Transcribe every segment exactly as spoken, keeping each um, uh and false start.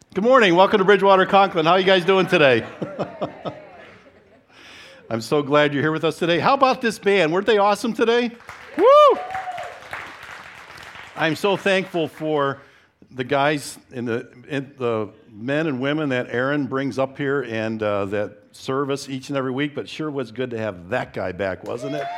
Good morning. Welcome to Bridgewater Conklin. How are you guys doing today? I'm so glad you're here with us today. How about this band? Weren't they awesome today? Woo! I'm so thankful for the guys and the, and the men and women that Aaron brings up here and uh, that serve us each and every week, but sure was good to have that guy back, wasn't it?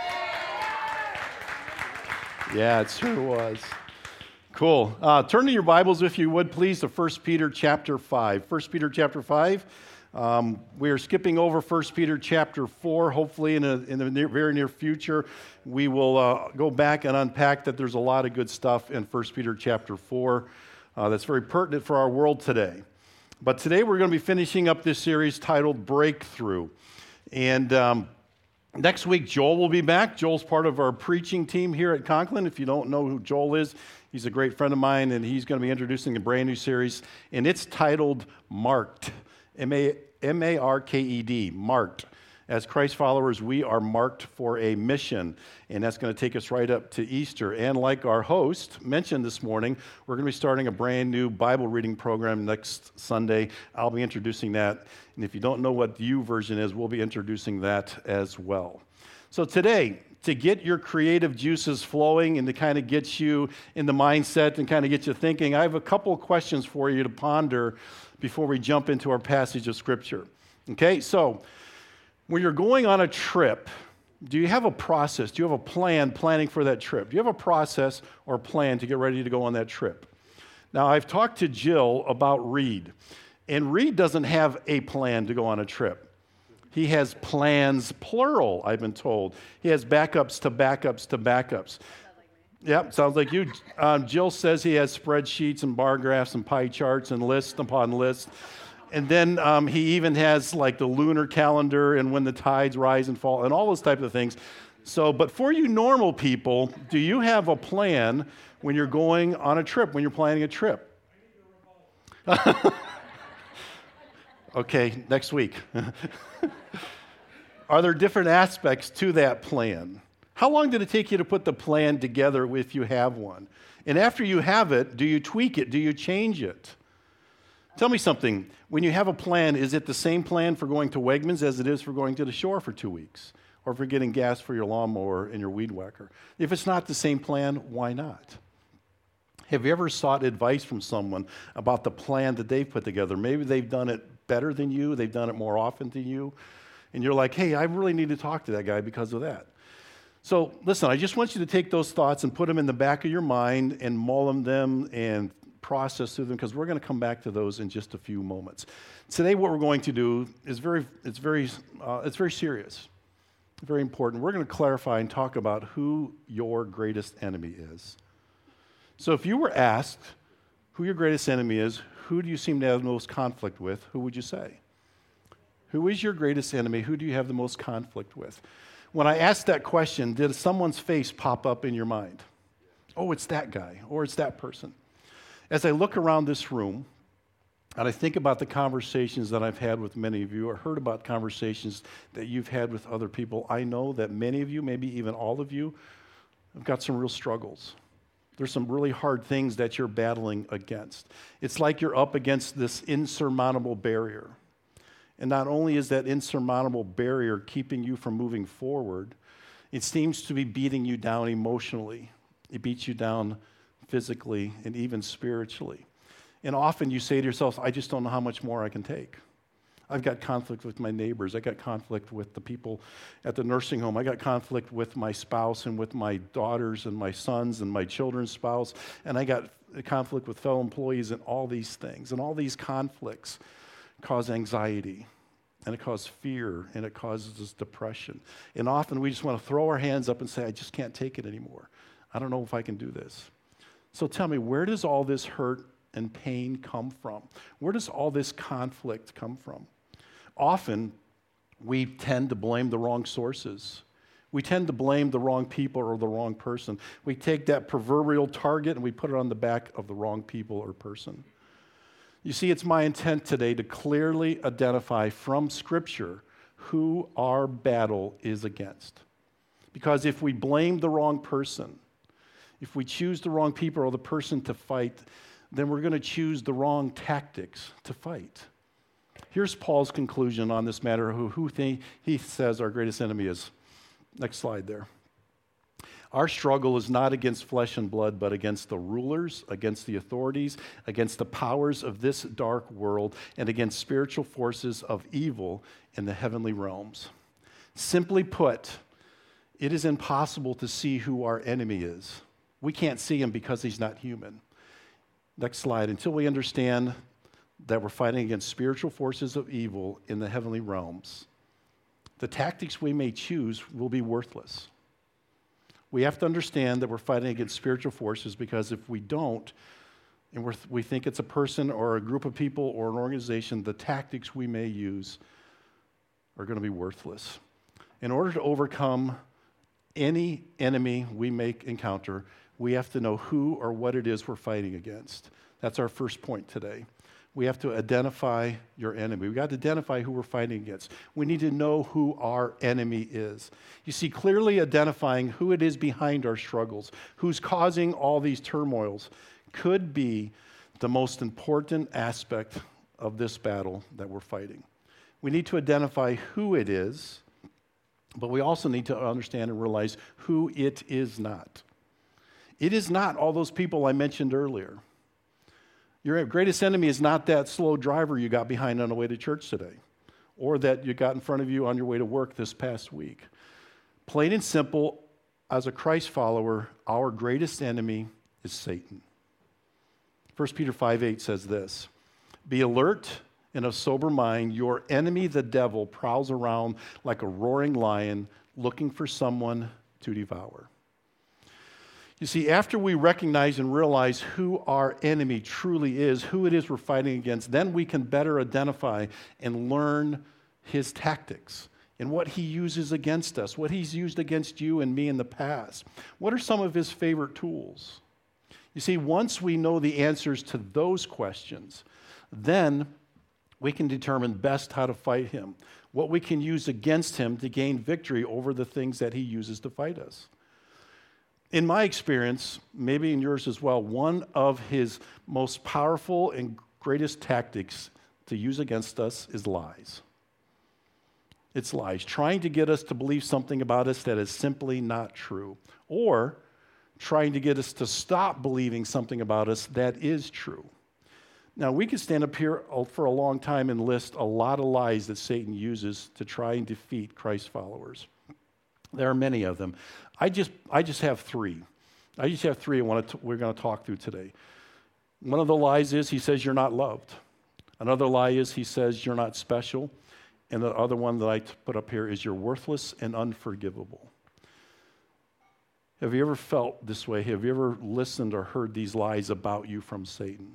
Yeah, it sure was. Cool. Uh, turn to your Bibles, if you would, please, to First Peter chapter five. First Peter chapter five. Um, we are skipping over First Peter chapter four. Hopefully, in, a, in the near, very near future, we will uh, go back and unpack that there's a lot of good stuff in First Peter chapter four uh, that's very pertinent for our world today. But today, we're going to be finishing up this series titled Breakthrough. And um, next week, Joel will be back. Joel's part of our preaching team here at Conklin. If you don't know who Joel is, he's a great friend of mine, and he's going to be introducing a brand new series, and it's titled Marked, M A R K E D, Marked. As Christ followers, we are marked for a mission, and that's going to take us right up to Easter. And like our host mentioned this morning, we're going to be starting a brand new Bible reading program next Sunday. I'll be introducing that, and if you don't know what the U version is, we'll be introducing that as well. So today, to get your creative juices flowing and to kind of get you in the mindset and kind of get you thinking, I have a couple of questions for you to ponder before we jump into our passage of Scripture. Okay, so when you're going on a trip, do you have a process? Do you have a plan planning for that trip? Do you have a process or plan to get ready to go on that trip? Now, I've talked to Jill about Reed, and Reed doesn't have a plan to go on a trip. He has plans, plural, I've been told. He has backups to backups to backups. Yep, sounds like you. Um, Jill says he has spreadsheets and bar graphs and pie charts and lists upon lists. And then um, he even has like the lunar calendar and when the tides rise and fall and all those type of things. So, but for you normal people, do you have a plan when you're going on a trip, when you're planning a trip? Okay, next week. Are there different aspects to that plan? How long did it take you to put the plan together if you have one? And after you have it, do you tweak it? Do you change it? Tell me something. When you have a plan, is it the same plan for going to Wegmans as it is for going to the shore for two weeks? Or for getting gas for your lawnmower and your weed whacker? If it's not the same plan, why not? Have you ever sought advice from someone about the plan that they've put together? Maybe they've done it better than you, they've done it more often than you, and you're like, hey, I really need to talk to that guy because of that. So listen, I just want you to take those thoughts and put them in the back of your mind and mull them and process through them, because we're going to come back to those in just a few moments. Today, what we're going to do is very, it's very, uh, it's very serious, very important. We're going to clarify and talk about who your greatest enemy is. So if you were asked who your greatest enemy is, who do you seem to have the most conflict with, who would you say? Who is your greatest enemy? Who do you have the most conflict with? When I asked that question, did someone's face pop up in your mind? Oh, it's that guy, or it's that person. As I look around this room, and I think about the conversations that I've had with many of you, or heard about conversations that you've had with other people, I know that many of you, maybe even all of you, have got some real struggles. There's some really hard things that you're battling against. It's like you're up against this insurmountable barrier. And not only is that insurmountable barrier keeping you from moving forward, it seems to be beating you down emotionally. It beats you down physically and even spiritually. And often you say to yourself, I just don't know how much more I can take. I've got conflict with my neighbors. I got conflict with the people at the nursing home. I got conflict with my spouse and with my daughters and my sons and my children's spouse. And I got conflict with fellow employees and all these things. And all these conflicts cause anxiety, and it causes fear, and it causes us depression. And often we just want to throw our hands up and say, I just can't take it anymore. I don't know if I can do this. So tell me, where does all this hurt and pain come from? Where does all this conflict come from? Often, we tend to blame the wrong sources. We tend to blame the wrong people or the wrong person. We take that proverbial target and we put it on the back of the wrong people or person. You see, it's my intent today to clearly identify from Scripture who our battle is against. Because if we blame the wrong person, if we choose the wrong people or the person to fight, then we're going to choose the wrong tactics to fight. Here's Paul's conclusion on this matter, who, who th- he says our greatest enemy is. Next slide there. Our struggle is not against flesh and blood, but against the rulers, against the authorities, against the powers of this dark world, and against spiritual forces of evil in the heavenly realms. Simply put, it is impossible to see who our enemy is. We can't see him because he's not human. Next slide. Until we understand that we're fighting against spiritual forces of evil in the heavenly realms, the tactics we may choose will be worthless. We have to understand that we're fighting against spiritual forces, because if we don't, and we're, we think it's a person or a group of people or an organization, the tactics we may use are going to be worthless. In order to overcome any enemy we may encounter, we have to know who or what it is we're fighting against. That's our first point today. We have to identify your enemy. We've got to identify who we're fighting against. We need to know who our enemy is. You see, clearly identifying who it is behind our struggles, who's causing all these turmoils, could be the most important aspect of this battle that we're fighting. We need to identify who it is, but we also need to understand and realize who it is not. It is not all those people I mentioned earlier. Your greatest enemy is not that slow driver you got behind on the way to church today, or that you got in front of you on your way to work this past week. Plain and simple, as a Christ follower, our greatest enemy is Satan. First Peter five eight says this, "Be alert and of sober mind. Your enemy, the devil, prowls around like a roaring lion, looking for someone to devour." You see, after we recognize and realize who our enemy truly is, who it is we're fighting against, then we can better identify and learn his tactics and what he uses against us, what he's used against you and me in the past. What are some of his favorite tools? You see, once we know the answers to those questions, then we can determine best how to fight him, what we can use against him to gain victory over the things that he uses to fight us. In my experience, maybe in yours as well, one of his most powerful and greatest tactics to use against us is lies. It's lies, trying to get us to believe something about us that is simply not true, or trying to get us to stop believing something about us that is true. Now, we could stand up here for a long time and list a lot of lies that Satan uses to try and defeat Christ followers. There are many of them. I just I just have three. I just have three I want to we're going to talk through today. One of the lies is he says you're not loved. Another lie is he says you're not special. And the other one that I put up here is you're worthless and unforgivable. Have you ever felt this way? Have you ever listened or heard these lies about you from Satan?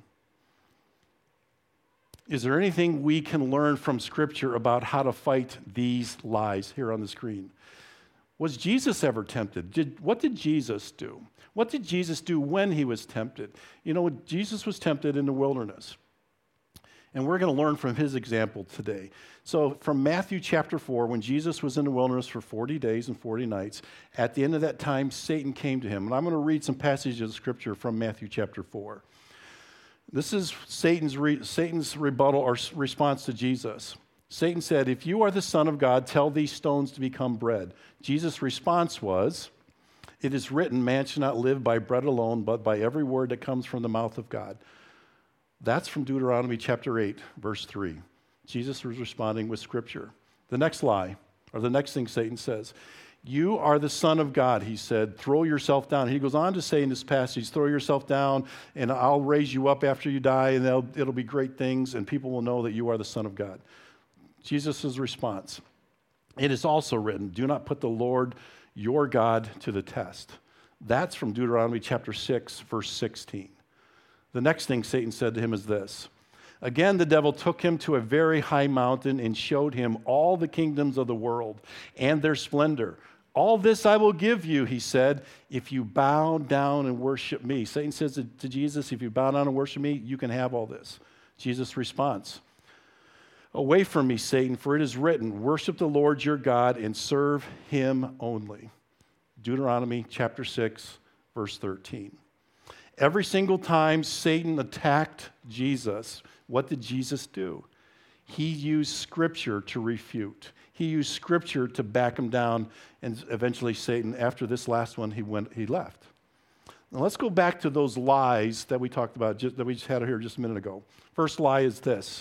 Is there anything we can learn from Scripture about how to fight these lies here on the screen? Was Jesus ever tempted? Did, what did Jesus do? What did Jesus do when he was tempted? You know, Jesus was tempted in the wilderness. And we're going to learn from his example today. So from Matthew chapter four, when Jesus was in the wilderness for forty days and forty nights, at the end of that time, Satan came to him. And I'm going to read some passages of Scripture from Matthew chapter four. This is Satan's, re, Satan's rebuttal or response to Jesus. Satan said, "If you are the Son of God, tell these stones to become bread." Jesus' response was, "It is written, man shall not live by bread alone, but by every word that comes from the mouth of God." That's from Deuteronomy chapter eight, verse three. Jesus was responding with Scripture. The next lie, or the next thing Satan says, "You are the Son of God," he said. "Throw yourself down." He goes on to say in this passage, "Throw yourself down, and I'll raise you up after you die, and it'll be great things, and people will know that you are the Son of God." Jesus' response, "It is also written, do not put the Lord your God to the test." That's from Deuteronomy chapter six, verse sixteen. The next thing Satan said to him is this. "Again, the devil took him to a very high mountain and showed him all the kingdoms of the world and their splendor. 'All this I will give you,' he said, 'if you bow down and worship me.'" Satan says to Jesus, "If you bow down and worship me, you can have all this." Jesus' response, "Away from me, Satan, for it is written, worship the Lord your God and serve him only." Deuteronomy chapter six, verse thirteen. Every single time Satan attacked Jesus, what did Jesus do? He used Scripture to refute. He used Scripture to back him down, and eventually Satan, after this last one, he went. He left. Now let's go back to those lies that we talked about, just, that we just had here just a minute ago. First lie is this.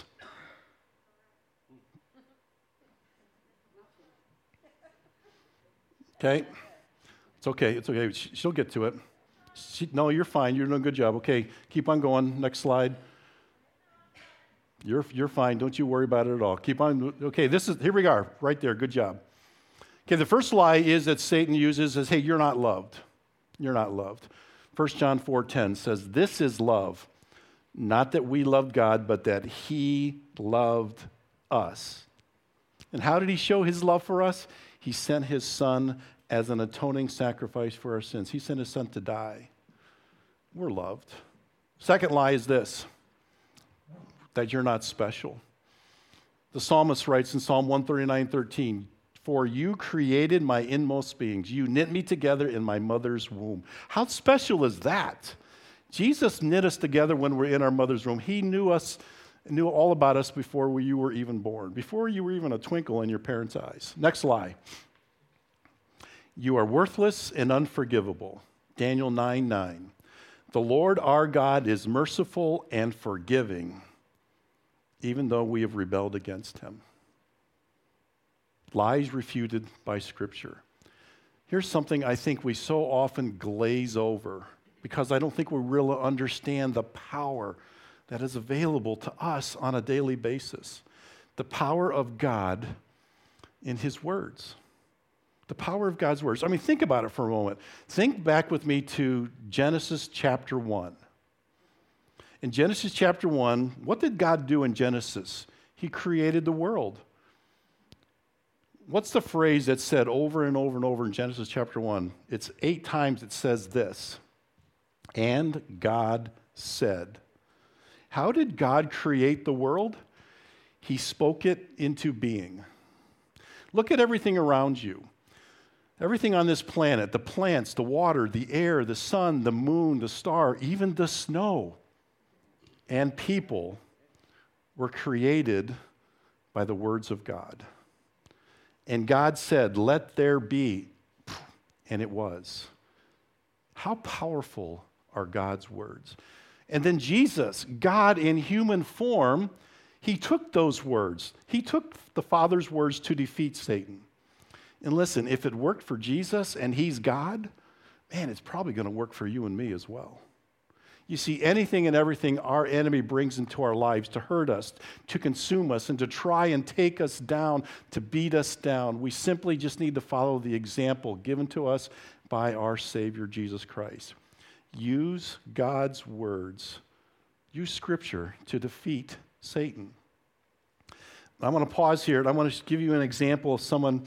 Okay? It's okay. It's okay. She'll get to it. She, no, you're fine. You're doing a good job. Okay, keep on going. Next slide. You're, you're fine. Don't you worry about it at all. Keep on. Okay, this is, here we are, right there. Good job. Okay, the first lie is that Satan uses is, hey, you're not loved. You're not loved. First John four ten says, this is love, not that we loved God, but that he loved us. And how did he show his love for us? He sent his son as an atoning sacrifice for our sins. He sent his son to die. We're loved. Second lie is this, that you're not special. The psalmist writes in Psalm one thirty-nine thirteen, for you created my inmost beings. You knit me together in my mother's womb. How special is that? Jesus knit us together when we're in our mother's womb. He knew us, knew all about us before we, you were even born, before you were even a twinkle in your parents' eyes. Next lie. You are worthless and unforgivable. Daniel nine nine. The Lord our God is merciful and forgiving, even though we have rebelled against him. Lies refuted by Scripture. Here's something I think we so often glaze over because I don't think we really understand the power that is available to us on a daily basis. The power of God in his words. The power of God's words. I mean, think about it for a moment. Think back with me to Genesis chapter one. In Genesis chapter one, what did God do in Genesis? He created the world. What's the phrase that's said over and over and over in Genesis chapter one? It's eight times it says this. And God said. How did God create the world? He spoke it into being. Look at everything around you. Everything on this planet, the plants, the water, the air, the sun, the moon, the star, even the snow and people were created by the words of God. And God said, let there be, and it was. How powerful are God's words? And then Jesus, God in human form, he took those words. He took the Father's words to defeat Satan. And listen, if it worked for Jesus and he's God, man, it's probably going to work for you and me as well. You see, anything and everything our enemy brings into our lives to hurt us, to consume us, and to try and take us down, to beat us down, we simply just need to follow the example given to us by our Savior, Jesus Christ. Use God's words, use Scripture to defeat Satan. I want to pause here, and I want to give you an example of someone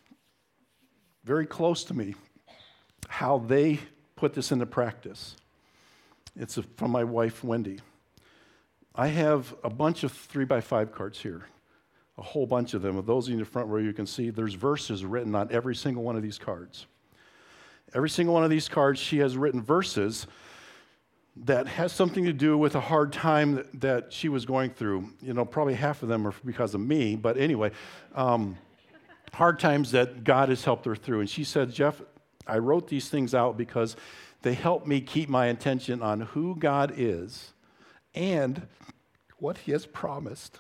very close to me, how they put this into practice. It's from my wife, Wendy. I have a bunch of three by five cards here, a whole bunch of them. Of those in the front row, you can see there's verses written on every single one of these cards. Every single one of these cards, she has written verses that has something to do with a hard time that, that she was going through. You know, probably half of them are because of me, but anyway, um, hard times that God has helped her through. And she said, Jeff, I wrote these things out because they help me keep my attention on who God is and what he has promised.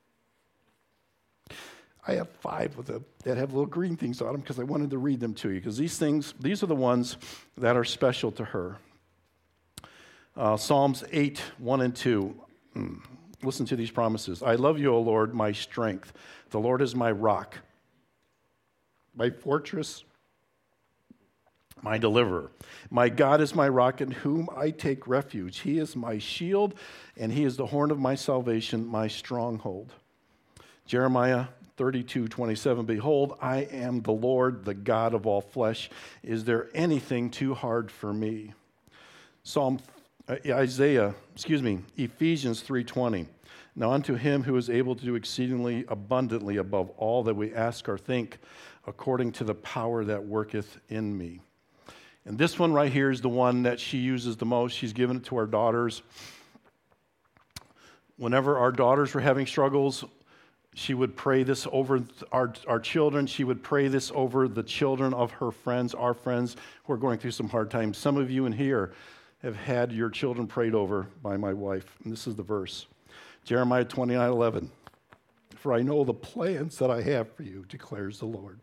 I have five of them that have little green things on them because I wanted to read them to you because these things, these are the ones that are special to her. Uh, Psalms eight, one and two. Mm. Listen to these promises. I love you, O Lord, my strength. The Lord is my rock, my fortress, my deliverer. My God is my rock in whom I take refuge. He is my shield, and he is the horn of my salvation, my stronghold. Jeremiah thirty-two twenty-seven. Behold, I am the Lord, the God of all flesh. Is there anything too hard for me? Psalm uh, Isaiah, excuse me, Ephesians three twenty. Now unto him who is able to do exceedingly abundantly above all that we ask or think, according to the power that worketh in me. And this one right here is the one that she uses the most. She's given it to our daughters. Whenever our daughters were having struggles, she would pray this over our, our children. She would pray this over the children of her friends, our friends who are going through some hard times. Some of you in here have had your children prayed over by my wife. And this is the verse. Jeremiah twenty-nine eleven. For I know the plans that I have for you, declares the Lord.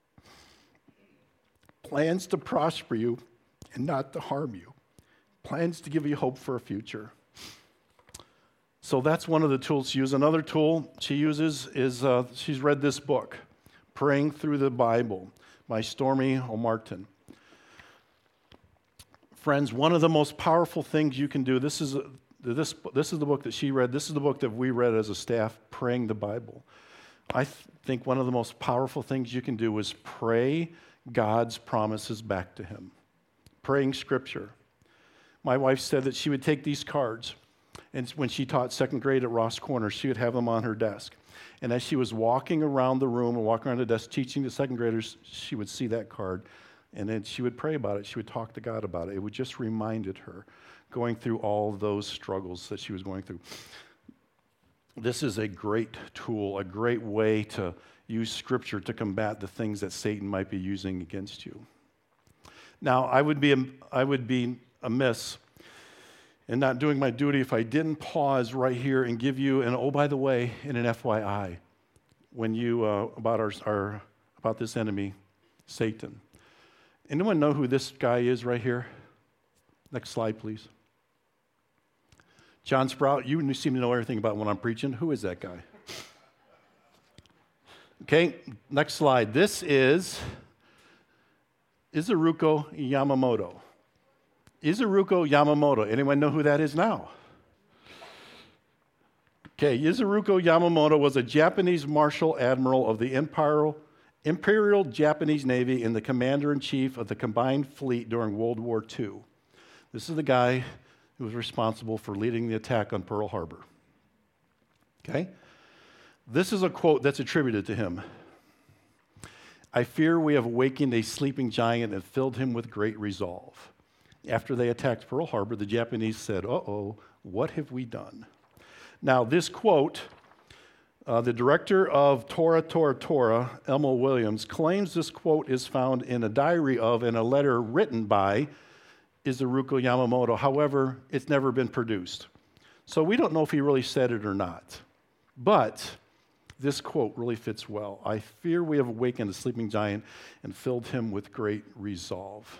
Plans to prosper you and not to harm you. Plans to give you hope for a future. So that's one of the tools she uses. Another tool she uses is uh, she's read this book, Praying Through the Bible by Stormy O'Martin. Friends, one of the most powerful things you can do, this is, this, this is the book that she read, this is the book that we read as a staff, Praying the Bible. I th- think one of the most powerful things you can do is pray God's promises back to him. Praying Scripture. My wife said that she would take these cards, and when she taught second grade at Ross Corners, she would have them on her desk. And as she was walking around the room and walking around the desk teaching the second graders, she would see that card, and then she would pray about it. She would talk to God about it. It would just reminded her going through all those struggles that she was going through. This is a great tool, a great way to use Scripture to combat the things that Satan might be using against you. Now, I would be I would be amiss in not doing my duty if I didn't pause right here and give you an oh, by the way, in an F Y I, when you uh, about our, our about this enemy, Satan. Anyone know who this guy is right here? Next slide, please. John Sprout, you seem to know everything about when I'm preaching. Who is that guy? Okay, next slide. This is Ishiruko Yamamoto. Ishiruko Yamamoto. Anyone know who that is now? Okay, Ishiruko Yamamoto was a Japanese Marshal Admiral of the Imperial, Imperial Japanese Navy and the Commander-in-Chief of the Combined Fleet during World War Two. This is the guy who was responsible for leading the attack on Pearl Harbor. Okay? This is a quote that's attributed to him. I fear we have awakened a sleeping giant and filled him with great resolve. After they attacked Pearl Harbor, the Japanese said, uh-oh, what have we done? Now, this quote, uh, the director of Tora, Tora, Tora, Elmo Williams, claims this quote is found in a diary of and a letter written by Ishiruko Yamamoto. However, it's never been produced. So we don't know if he really said it or not. But this quote really fits well. I fear we have awakened a sleeping giant and filled him with great resolve.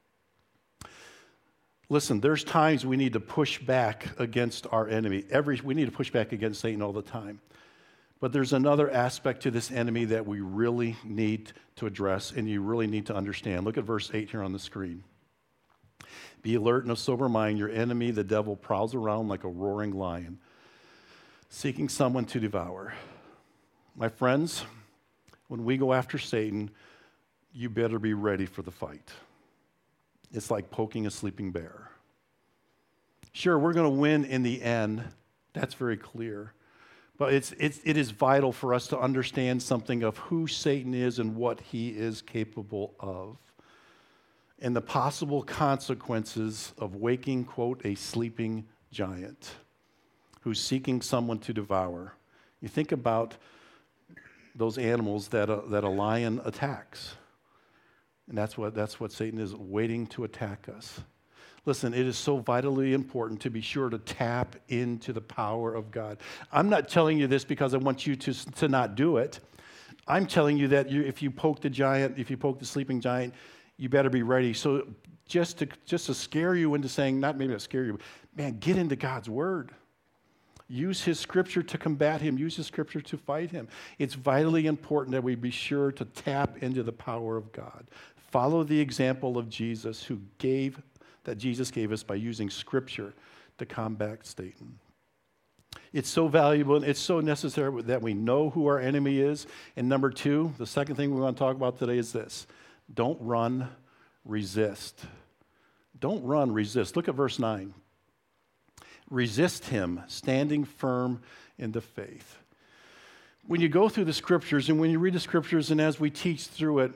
Listen, there's times we need to push back against our enemy. Every, we need to push back against Satan all the time. But there's another aspect to this enemy that we really need to address and you really need to understand. Look at verse eight here on the screen. Be alert and of sober mind. Your enemy, the devil, prowls around like a roaring lion, seeking someone to devour. My friends, when we go after Satan, you better be ready for the fight. It's like poking a sleeping bear. Sure, we're going to win in the end. That's very clear. But it's, it's, it is vital for us to understand something of who Satan is and what he is capable of, and the possible consequences of waking, quote, a sleeping giant who's seeking someone to devour. You think about those animals that a, that a lion attacks. And that's what, that's what Satan is, waiting to attack us. Listen, it is so vitally important to be sure to tap into the power of God. I'm not telling you this because I want you to, to not do it. I'm telling you that you, if you poke the giant, if you poke the sleeping giant, you better be ready. So just to, just to scare you into saying, not maybe not scare you, but man, get into God's word. Use his scripture to combat him. Use his scripture to fight him. It's vitally important that we be sure to tap into the power of God. Follow the example of Jesus who gave, that Jesus gave us by using scripture to combat Satan. It's so valuable and it's so necessary that we know who our enemy is. And number two, the second thing we want to talk about today is this. Don't run, resist. Don't run, resist. Look at verse nine. Resist him, standing firm in the faith. When you go through the scriptures and when you read the scriptures and as we teach through it,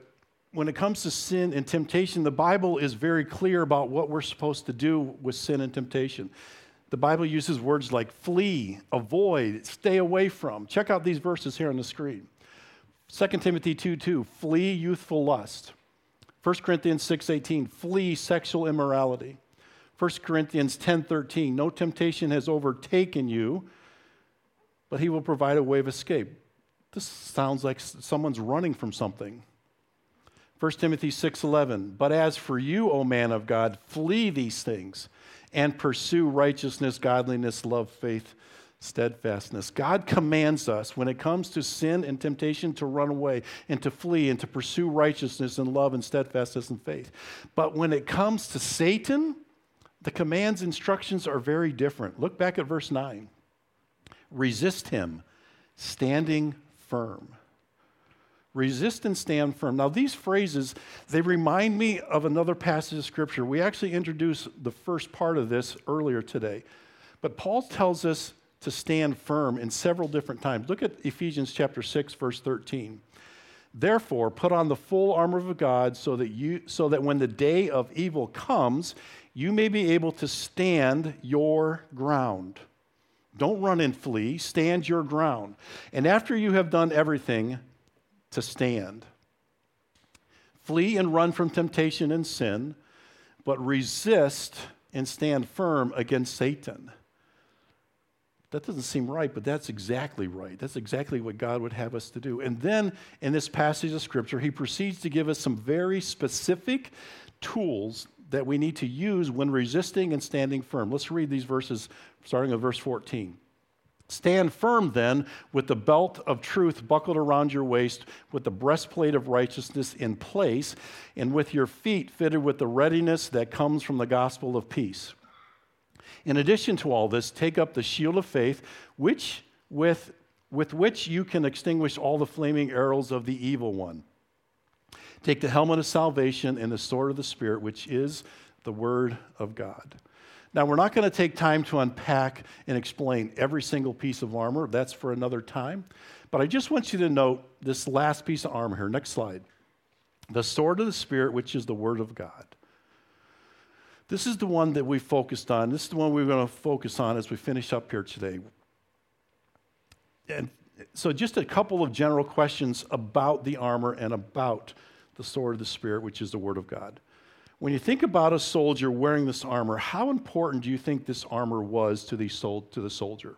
when it comes to sin and temptation, the Bible is very clear about what we're supposed to do with sin and temptation. The Bible uses words like flee, avoid, stay away from. Check out these verses here on the screen. Second Timothy two two, flee youthful lust. First Corinthians six eighteen, flee sexual immorality. First Corinthians ten thirteen, no temptation has overtaken you, but he will provide a way of escape. This sounds like someone's running from something. First Timothy six eleven, but as for you, O man of God, flee these things and pursue righteousness, godliness, love, faith, steadfastness. God commands us when it comes to sin and temptation to run away and to flee and to pursue righteousness and love and steadfastness and faith. But when it comes to Satan, the commands, instructions are very different. Look back at verse nine. Resist him, standing firm. Resist and stand firm. Now, these phrases, they remind me of another passage of Scripture. We actually introduced the first part of this earlier today. But Paul tells us to stand firm in several different times. Look at Ephesians chapter six, verse thirteen. Therefore, put on the full armor of God so that you, so that when the day of evil comes, you may be able to stand your ground. Don't run and flee. Stand your ground. And after you have done everything, to stand. Flee and run from temptation and sin, but resist and stand firm against Satan. That doesn't seem right, but that's exactly right. That's exactly what God would have us to do. And then in this passage of Scripture, he proceeds to give us some very specific tools that we need to use when resisting and standing firm. Let's read these verses starting at verse fourteen. Stand firm then with the belt of truth buckled around your waist, with the breastplate of righteousness in place, and with your feet fitted with the readiness that comes from the gospel of peace. In addition to all this, take up the shield of faith, which with, with which you can extinguish all the flaming arrows of the evil one. Take the helmet of salvation and the sword of the Spirit, which is the word of God. Now, we're not going to take time to unpack and explain every single piece of armor. That's for another time. But I just want you to note this last piece of armor here. Next slide. The sword of the Spirit, which is the word of God. This is the one that we focused on. This is the one we're going to focus on as we finish up here today. And so just a couple of general questions about the armor and about the sword of the Spirit, which is the word of God. When you think about a soldier wearing this armor, how important do you think this armor was to the, sol- to the soldier?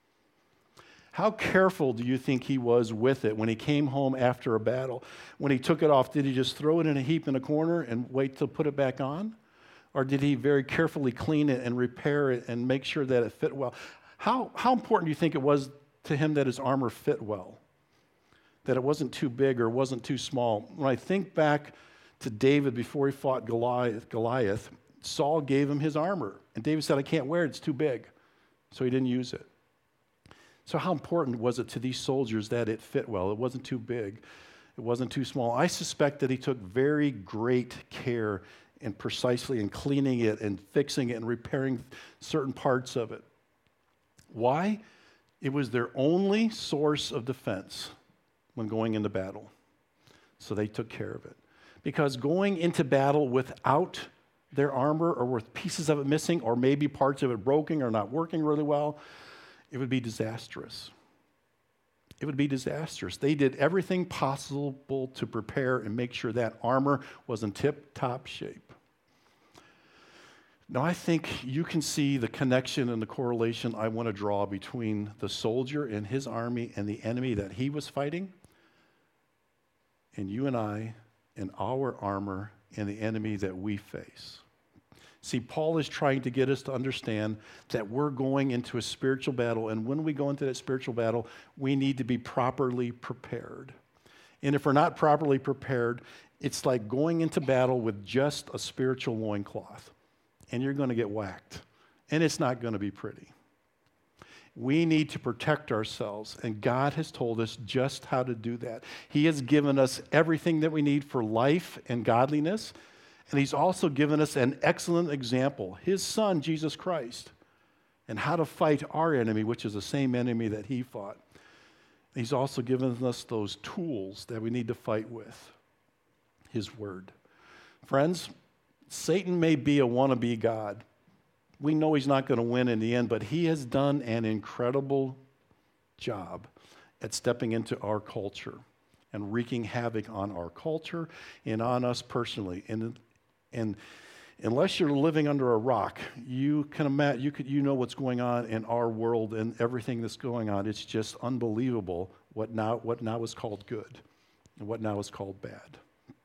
How careful do you think he was with it when he came home after a battle? When he took it off, did he just throw it in a heap in a corner and wait to put it back on? Or did he very carefully clean it and repair it and make sure that it fit well? How, how important do you think it was to him that his armor fit well? That it wasn't too big or wasn't too small? When I think back to David before he fought Goliath, Goliath, Saul gave him his armor. And David said, I can't wear it, it's too big. So he didn't use it. So how important was it to these soldiers that it fit well? It wasn't too big. It wasn't too small. I suspect that he took very great care and precisely in cleaning it and fixing it and repairing certain parts of it. Why? It was their only source of defense when going into battle. So they took care of it. Because going into battle without their armor or with pieces of it missing or maybe parts of it broken or not working really well, it would be disastrous. It would be disastrous. They did everything possible to prepare and make sure that armor was in tip-top shape. Now, I think you can see the connection and the correlation I want to draw between the soldier and his army and the enemy that he was fighting, and you and I and our armor and the enemy that we face. See, Paul is trying to get us to understand that we're going into a spiritual battle, and when we go into that spiritual battle, we need to be properly prepared. And if we're not properly prepared, it's like going into battle with just a spiritual loincloth, and you're going to get whacked, and it's not going to be pretty. We need to protect ourselves, and God has told us just how to do that. He has given us everything that we need for life and godliness, and he's also given us an excellent example, his son, Jesus Christ, and how to fight our enemy, which is the same enemy that he fought. He's also given us those tools that we need to fight with. his word. Friends, Satan may be a wannabe God. We know he's not going to win in the end, but he has done an incredible job at stepping into our culture and wreaking havoc on our culture and on us personally. And, and unless you're living under a rock, you can imagine, you could, you know what's going on in our world and everything that's going on. It's just unbelievable what now, what now is called good and what now is called bad.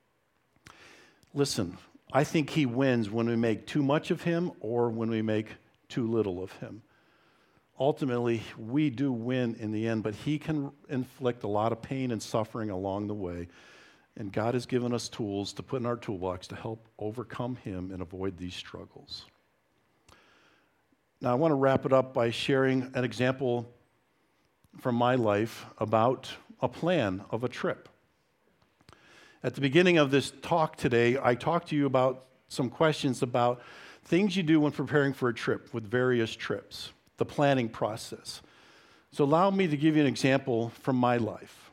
Listen, I think he wins when we make too much of him or when we make too little of him. Ultimately, we do win in the end, but he can inflict a lot of pain and suffering along the way. And God has given us tools to put in our toolbox to help overcome him and avoid these struggles. Now, I want to wrap it up by sharing an example from my life about a plan of a trip. At the beginning of this talk today, I talked to you about some questions about things you do when preparing for a trip with various trips, the planning process. So allow me to give you an example from my life.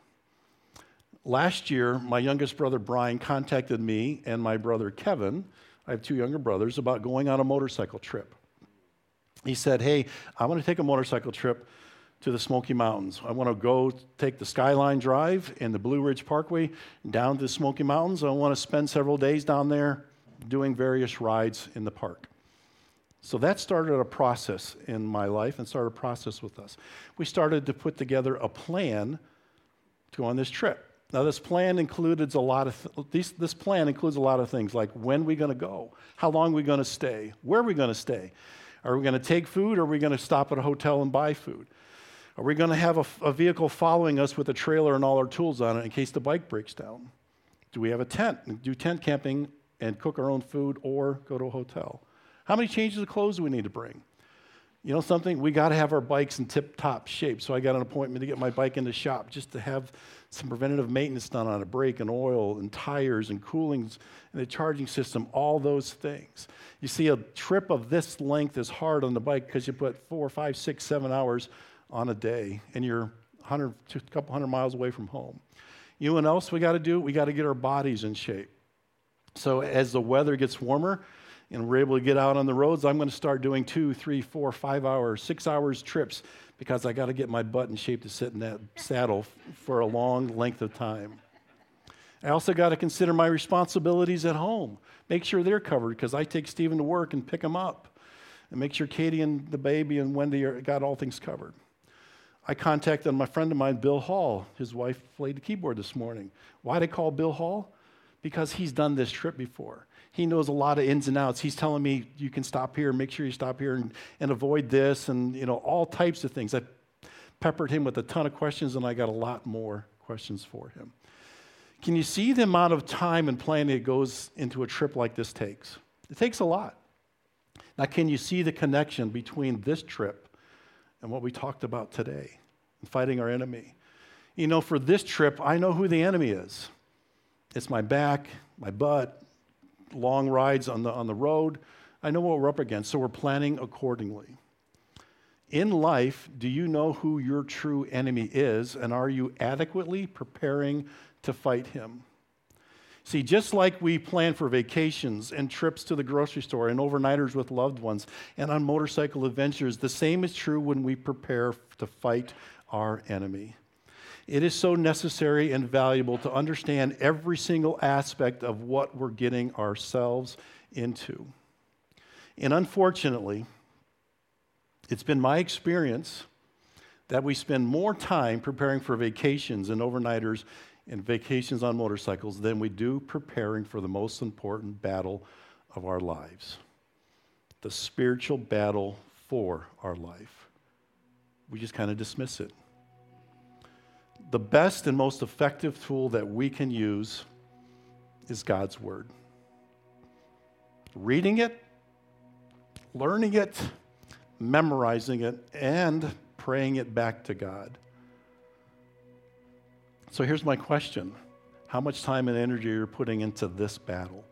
Last year, my youngest brother Brian contacted me and my brother Kevin, I have two younger brothers, about going on a motorcycle trip. He said, hey, I want to take a motorcycle trip to the Smoky Mountains. I want to go take the Skyline Drive and the Blue Ridge Parkway down to the Smoky Mountains. I want to spend several days down there doing various rides in the park. So that started a process in my life and started a process with us. We started to put together a plan to go on this trip. Now, this plan included a lot of th- these, this plan includes a lot of things, like when we're going to go, how long we're going to stay, where we're going to stay. Are we going to take food, or are we going to stop at a hotel and buy food? Are we going to have a, a vehicle following us with a trailer and all our tools on it in case the bike breaks down? Do we have a tent? Do tent camping and cook our own food, or go to a hotel? How many changes of clothes do we need to bring? You know something? We got to have our bikes in tip-top shape. So I got an appointment to get my bike in the shop just to have some preventative maintenance done on it, brake and oil and tires and coolings and the charging system, all those things. You see, a trip of this length is hard on the bike because you put four, five, six, seven hours on a day, and you're a hundred, a couple hundred miles away from home. You know what else we got to do? We got to get our bodies in shape. So as the weather gets warmer and we're able to get out on the roads, I'm going to start doing two, three, four, five hours, six hours trips because I got to get my butt in shape to sit in that saddle for a long length of time. I also got to consider my responsibilities at home. Make sure they're covered because I take Stephen to work and pick him up. And make sure Katie and the baby and Wendy are, got all things covered. I contacted my friend of mine, Bill Hall. His wife played the keyboard this morning. Why did I call Bill Hall? Because he's done this trip before. He knows a lot of ins and outs. He's telling me, you can stop here, make sure you stop here and, and avoid this, and you know, all types of things. I peppered him with a ton of questions, and I got a lot more questions for him. Can you see the amount of time and planning that goes into a trip like this takes? It takes a lot. Now, can you see the connection between this trip and what we talked about today, and fighting our enemy? You know, for this trip, I know who the enemy is. It's my back, my butt, long rides on the on the road. I know what we're up against, so we're planning accordingly. In life, do you know who your true enemy is, and are you adequately preparing to fight him? See, just like we plan for vacations and trips to the grocery store and overnighters with loved ones and on motorcycle adventures, the same is true when we prepare to fight our enemy. It is so necessary and valuable to understand every single aspect of what we're getting ourselves into. And unfortunately, it's been my experience that we spend more time preparing for vacations and overnighters and vacations on motorcycles than we do preparing for the most important battle of our lives, the spiritual battle for our life. We just kind of dismiss it. The best and most effective tool that we can use is God's Word. Reading it, learning it, memorizing it, and praying it back to God. So here's my question. How much time and energy are you putting into this battle?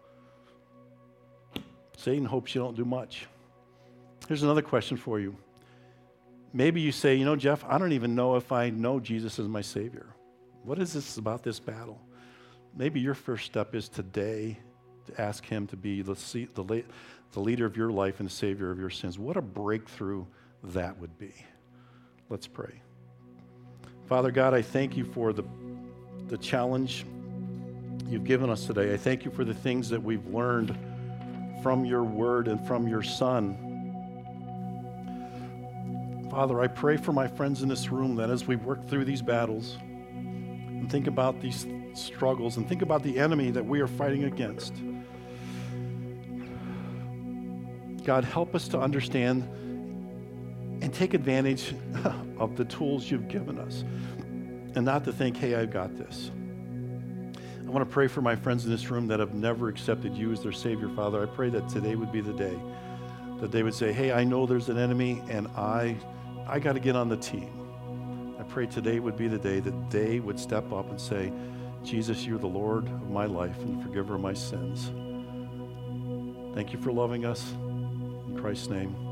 Satan hopes you don't do much. Here's another question for you. Maybe you say, you know, Jeff, I don't even know if I know Jesus as my Savior. What is this about this battle? maybe your first step is today to ask him to be the, the, the leader of your life and the Savior of your sins. What a breakthrough that would be. Let's pray. Father God, I thank you for the, the challenge you've given us today. I thank you for the things that we've learned from your word and from your Son. Father, I pray for my friends in this room that as we work through these battles and think about these struggles and think about the enemy that we are fighting against, God, help us to understand and take advantage of the tools you've given us and not to think, hey, I've got this. I want to pray for my friends in this room that have never accepted you as their Savior, Father. I pray that today would be the day that they would say, hey, I know there's an enemy and I, I got to get on the team. I pray today would be the day that they would step up and say, Jesus, you're the Lord of my life and the forgiver of my sins. Thank you for loving us. In Christ's name.